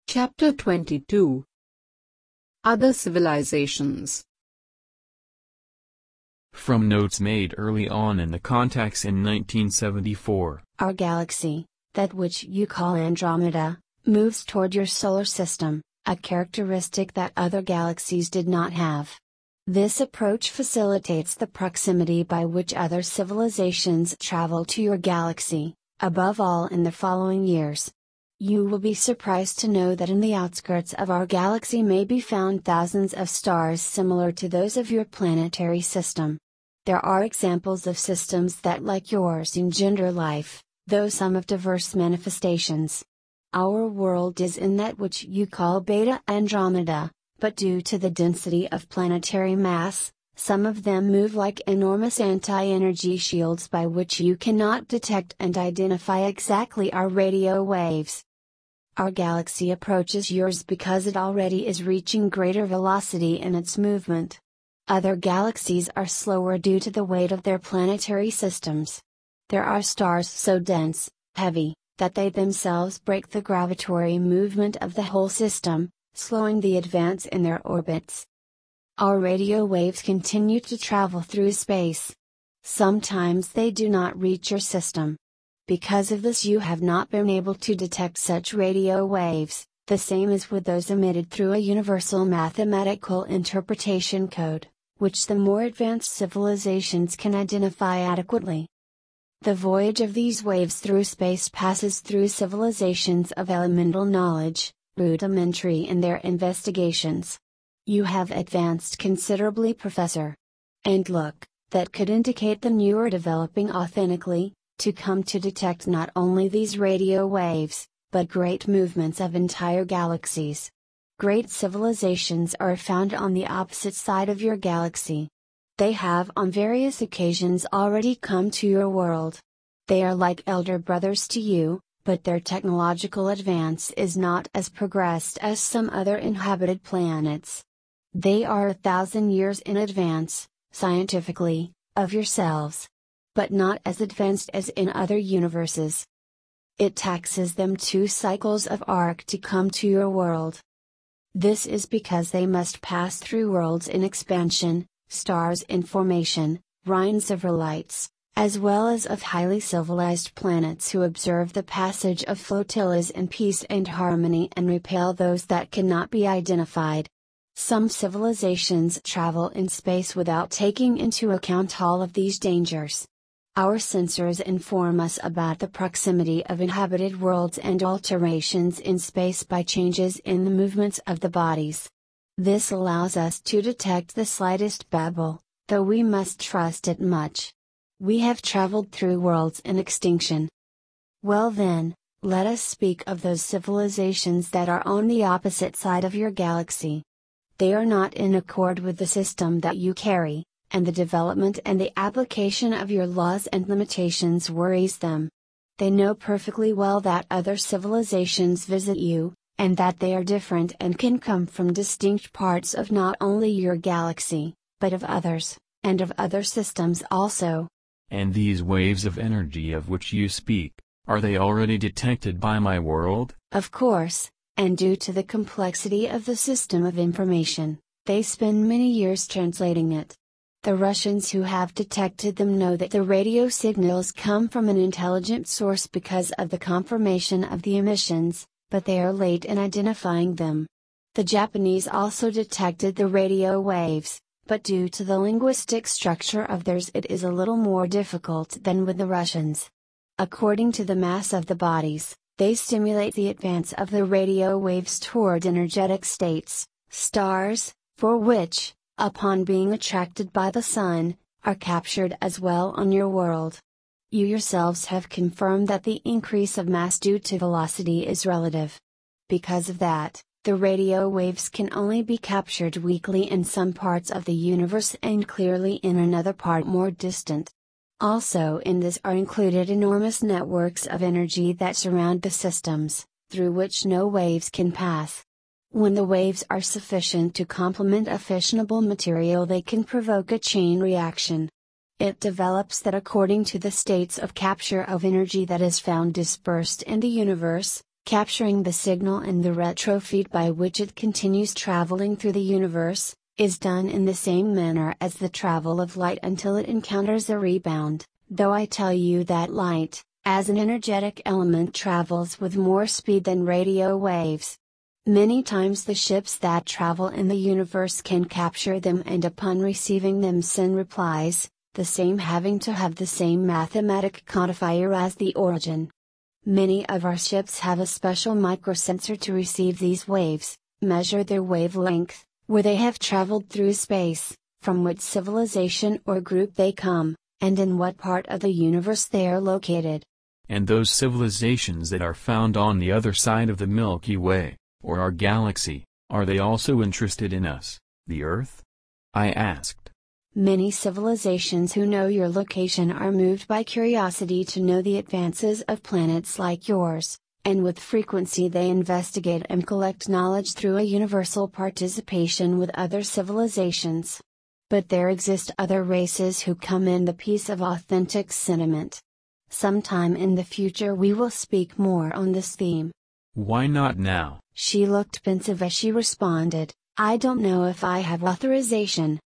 Chapter 22. Other Civilizations. From notes made early on in the contacts in 1974. Our galaxy, that which you call Andromeda, moves toward your solar system, a characteristic that other galaxies did not have. This approach facilitates the proximity by which other civilizations travel to your galaxy, above all in the following years. You will be surprised to know that in the outskirts of our galaxy may be found thousands of stars similar to those of your planetary system. There are examples of systems that, like yours, engender life, though some of diverse manifestations. Our world is in that which you call Beta Andromeda, but due to the density of planetary mass, some of them move like enormous anti-energy shields by which you cannot detect and identify exactly our radio waves. Our galaxy approaches yours because it already is reaching greater velocity in its movement. Other galaxies are slower due to the weight of their planetary systems. There are stars so dense, heavy, that they themselves break the gravitatory movement of the whole system, slowing the advance in their orbits. Our radio waves continue to travel through space. Sometimes they do not reach your system. Because of this, you have not been able to detect such radio waves. The same is with those emitted through a universal mathematical interpretation code, which the more advanced civilizations can identify adequately. The voyage of these waves through space passes through civilizations of elemental knowledge, rudimentary in their investigations. You have advanced considerably, Professor. And look, that could indicate the newer developing authentically, to come to detect not only these radio waves, but great movements of entire galaxies. Great civilizations are found on the opposite side of your galaxy. They have on various occasions already come to your world. They are like elder brothers to you, but their technological advance is not as progressed as some other inhabited planets. They are 1,000 years in advance, scientifically, of yourselves. But not as advanced as in other universes. It taxes them 2 cycles of arc to come to your world. This is because they must pass through worlds in expansion, stars in formation, rings of lights, as well as of highly civilized planets who observe the passage of flotillas in peace and harmony and repel those that cannot be identified. Some civilizations travel in space without taking into account all of these dangers. Our sensors inform us about the proximity of inhabited worlds and alterations in space by changes in the movements of the bodies. This allows us to detect the slightest babble, though we must trust it much. We have traveled through worlds in extinction. Well then, let us speak of those civilizations that are on the opposite side of your galaxy. They are not in accord with the system that you carry, and the development and the application of your laws and limitations worries them. They know perfectly well that other civilizations visit you, and that they are different and can come from distinct parts of not only your galaxy, but of others, and of other systems also. And these waves of energy of which you speak, are they already detected by my world? Of course, and due to the complexity of the system of information, they spend many years translating it. The Russians who have detected them know that the radio signals come from an intelligent source because of the conformation of the emissions, but they are late in identifying them. The Japanese also detected the radio waves, but due to the linguistic structure of theirs it is a little more difficult than with the Russians. According to the mass of the bodies, they stimulate the advance of the radio waves toward energetic states, stars, for which, upon being attracted by the sun, are captured as well on your world. You yourselves have confirmed that the increase of mass due to velocity is relative. Because of that, the radio waves can only be captured weakly in some parts of the universe and clearly in another part more distant. Also in this are included enormous networks of energy that surround the systems, through which no waves can pass. When the waves are sufficient to complement a fissionable material, they can provoke a chain reaction. It develops that according to the states of capture of energy that is found dispersed in the universe, Capturing the signal and the retrofeed by which it continues traveling through the universe, is done in the same manner as the travel of light until it encounters a rebound, though I tell you that light, as an energetic element, travels with more speed than radio waves. Many times the ships that travel in the universe can capture them and upon receiving them send replies, the same having to have the same mathematic codifier as the origin. Many of our ships have a special microsensor to receive these waves, measure their wavelength, where they have traveled through space, from which civilization or group they come, and in what part of the universe they are located. And those civilizations that are found on the other side of the Milky Way, or our galaxy, are they also interested in us, the Earth? I asked. Many civilizations who know your location are moved by curiosity to know the advances of planets like yours, and with frequency they investigate and collect knowledge through a universal participation with other civilizations. But there exist other races who come in the peace of authentic sentiment. Sometime in the future we will speak more on this theme. Why not now? She looked pensive as she responded, I don't know if I have authorization,